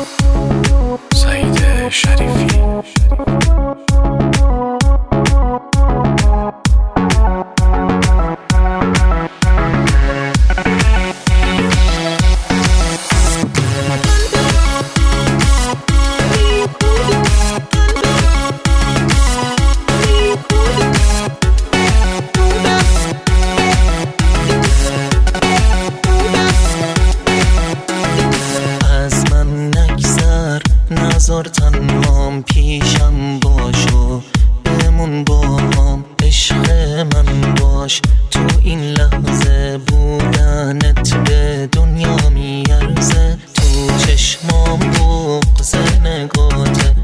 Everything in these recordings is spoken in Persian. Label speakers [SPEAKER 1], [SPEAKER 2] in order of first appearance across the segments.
[SPEAKER 1] سعید شریفی.
[SPEAKER 2] نذار تنهام پیشم باش و بمون با هم، عشق من باش. تو این لحظه بودنت به دنیا میارزه، تو چشمام بغض نگاته،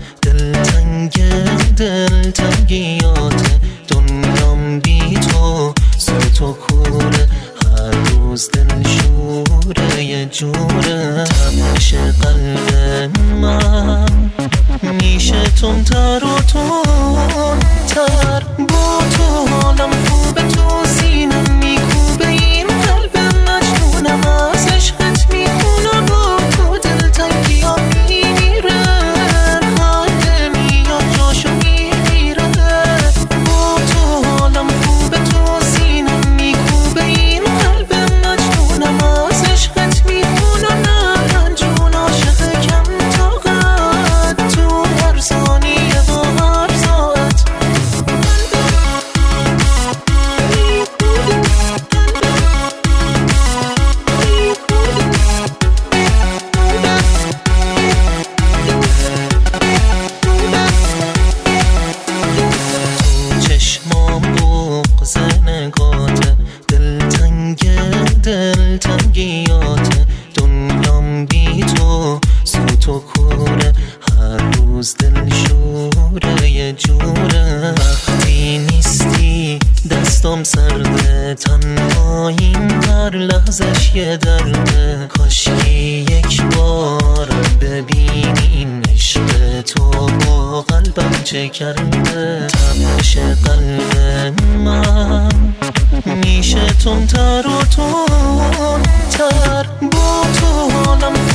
[SPEAKER 2] دلتنگیاته. دنیام بی تو سوت و کوره، هر روز دل شوره یه جوره. تپش قلب من میشه تندتر و تندتر، با تو حالم خوبه، تو سینم میکوبه، این قلب مجنونم از عشقت میخونه، با تو دلتنگیام میمیره، خنده میاد جاشو میگیره. با تو حالم خوبه، تو سینم میکوبه، این قلب مجنونم از عشقت میخونه، نه جون عاشق کم طاقت، تو هر ثانیه و هر ساعت. تو چشمام بغض نگاته، دلتنگیاته. دنیام بی تو سوت و کوره، هر روز دل شوره یه جوره. وقتی نیستی دستم سرده، تنهاییم هر لحظش یه درده. کاشکی یک بار ببینی این عشق تو با قلبم چه کرده. تپش قلب من میشه تندتر و تندتر، با تو حالم